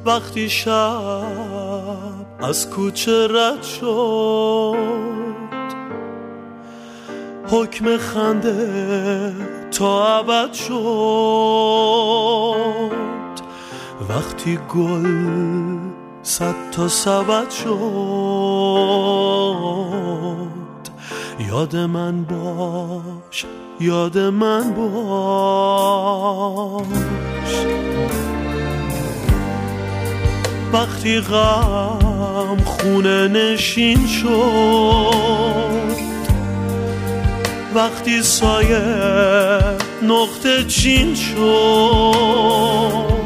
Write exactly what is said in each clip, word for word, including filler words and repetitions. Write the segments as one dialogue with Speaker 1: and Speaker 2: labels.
Speaker 1: وقتی شب از کوچه رد شد، حکم خنده تا ابد شد. وقتی گل صد تا سبد شد، یاد من باش، یاد من باش. وقتی غم خونه نشین شد، وقتی سایه نقطه چین شد،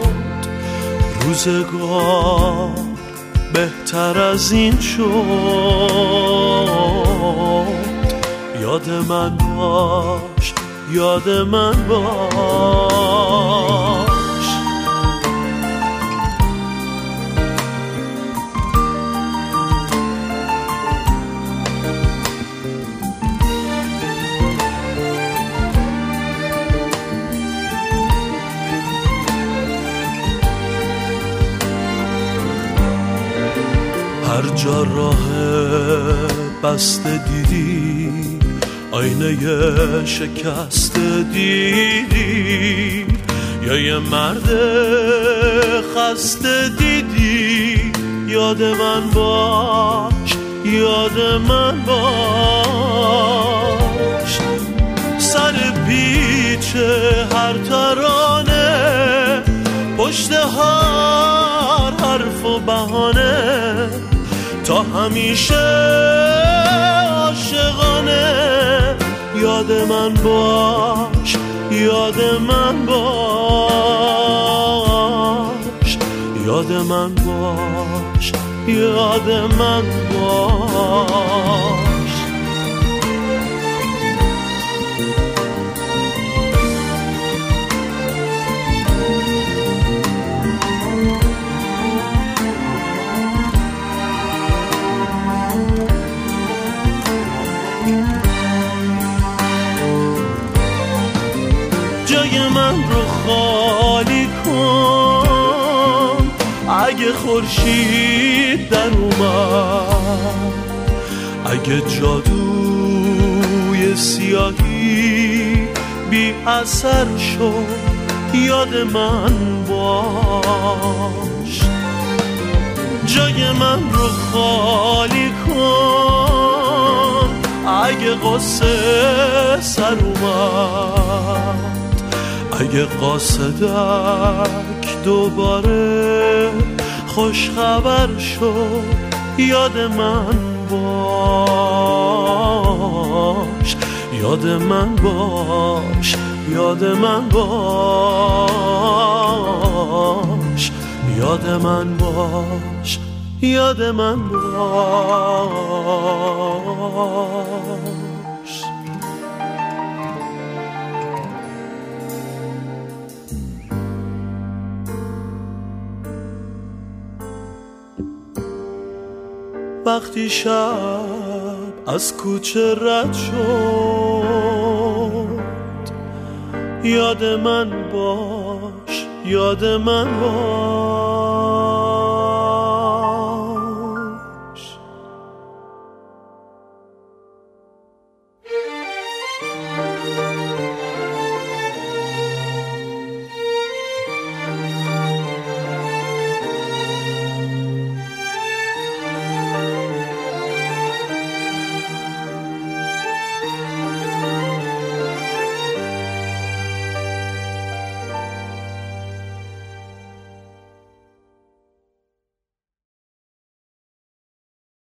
Speaker 1: روزگار بهتر از این شد. یاد من باش، یاد من باش. هر جا راه بسته دیدی، آینه شکسته دیدی، یا یه مرد خسته دیدی، یاد من باش، یاد من باش. سر پیچ هر ترانه، پشت هر حرف و بهانه، تا همیشه عاشقانه. یاد من باش، یاد من باش. یاد من باش، یاد من باش. جای من رو خالی کن، اگه خورشید در اومد، اگه جادوی سیاهی بی اثر شد، یاد من باش. جای من رو خالی کن، اگه قصه سر اومد، اگه قاصدک دوباره خوش خبر شد، یاد من باش، یاد من باش، یاد من باش. یاد من باش، یاد من باش. وقتی شب از کوچه رد شد، یاد من باش، یاد من باش.